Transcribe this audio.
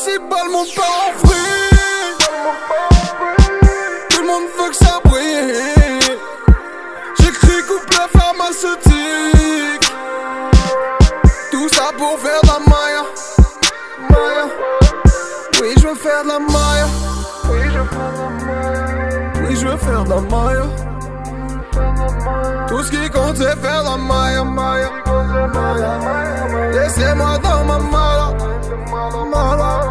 6 balles, mon père en free. Tout le monde veut que ça brille. J'écris couplet pharmaceutique. Tout ça pour faire de la maille. Oui, je veux faire de la maille. Oui, je veux faire de la maille. Tout ce qui compte c'est faire de la maille. Laissez-moi dans ma malle.